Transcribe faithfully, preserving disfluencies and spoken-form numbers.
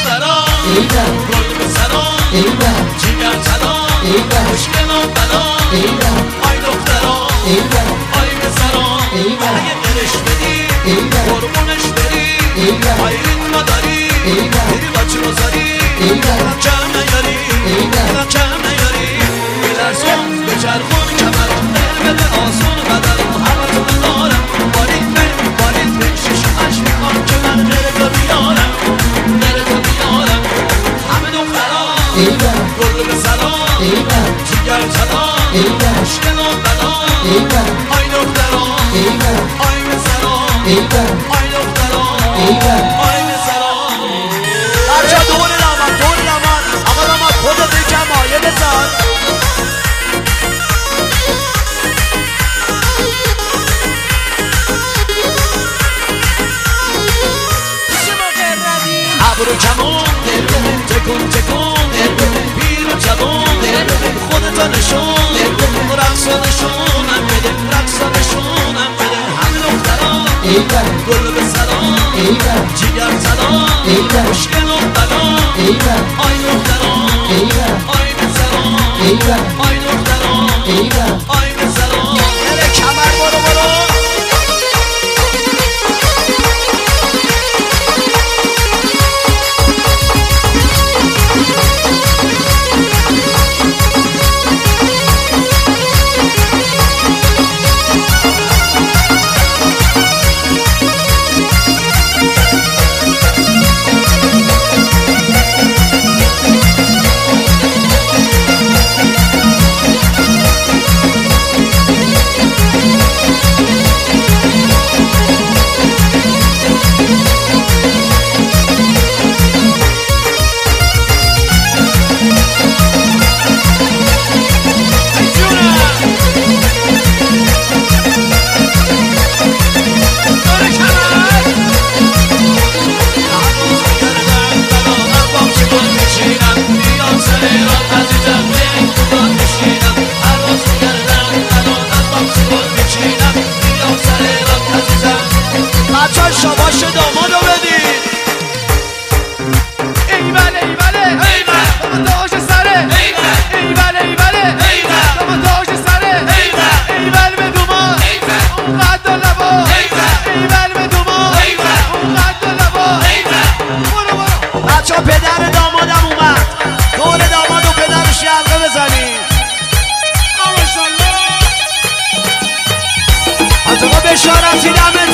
دخترا گل به سرا جیگر طلا مشکل و بلا آی دخترا آی به سرا اگه دلش بدی قربونش بری آی ریتم داری دیدی بچه بزاری کم نیاری کم نیاری بلرزون بچرخون کمرون بده آسون قدرون همه تو ندارم بالید به بالید به شش هشت میخوام که من غیر تو بیارم غیر تو بیارم همه دخترا گل به سلام جیگر طلا مشکل و بلا آی دخترا آی به سلام آی دخترا آی به سلام بچه دور داماد دور داماد آقا داماد خودت یکم مایه بزن ابرو کمون تکون تکون پیر و جوان خودتا نشون رقصا نشونم بده رقصا نشونم بده همه دختران گل به سلام جیگر طلا مشکل و بلا آی دختران آی به سلام آی دختران آی به سلام یه کمر برو برو شاباش دامادو بدید ایوله ایوله ایوله داماداش سره ایوله ایوله ایوله ایوله داماداش سره ایوله ایول به دوما اون قد و لبا ایول به دوما اون قد و لبا برو برو بچه ها پدر دامادم اومد دور داماد و پدرش یلقه بزنید ماشالله از آقا بشارتی دمه